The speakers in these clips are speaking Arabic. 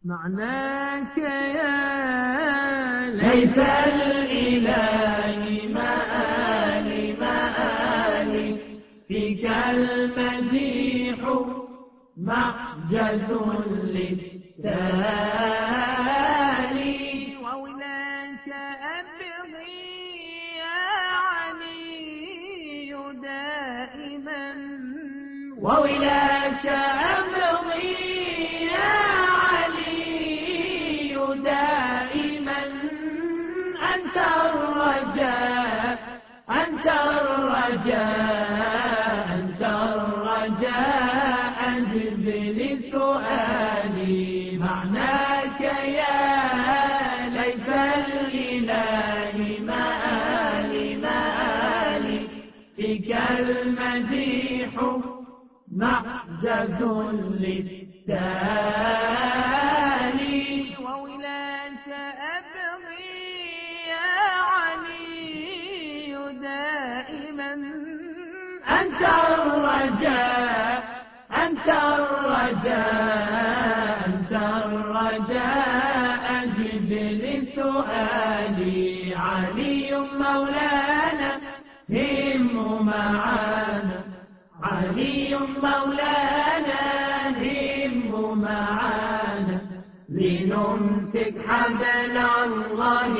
معناك يا ليس الإله مآلي فيك المديح معجز للتالي وولاك أبغي يا علي دائما وولاك أبغي يا علي دائما أنت الرجاء أنت الرجاء أنت الرجاء أجب لسؤالي معناك يا ليس الإله مآلي فيك المديح معجز للتالي وولاك أبغي يا علي دائما أنت الرجاء أنت الرجاء أنت الرجاء أجب لسؤالي علي مولانا هم معانا علي مولانا هم معانا لنمسك حبل الله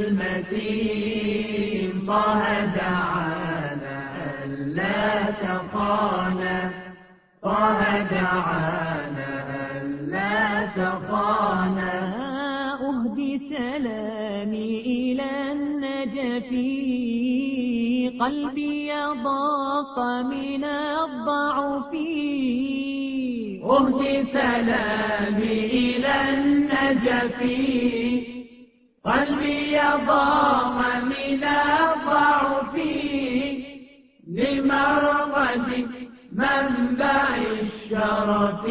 المتين طه دعانا ألا تخانا طه دعانا ألا تخانا أهدي سلامي إلى النجفي قلبي ضاق من الضعف أهدي سلامي إلى النجف قلبي ضاق من الضعف لمرقد منبع الشرف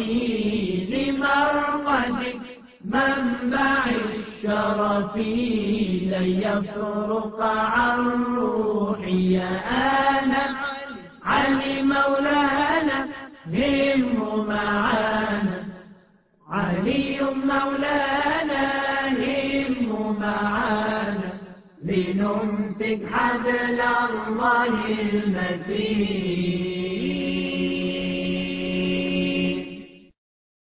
لمرقد منبع الشرف لن يفرق عن روحي أنا علي مولانا هم معانا علي مولانا هم معانا لنمسك حبل الله المتين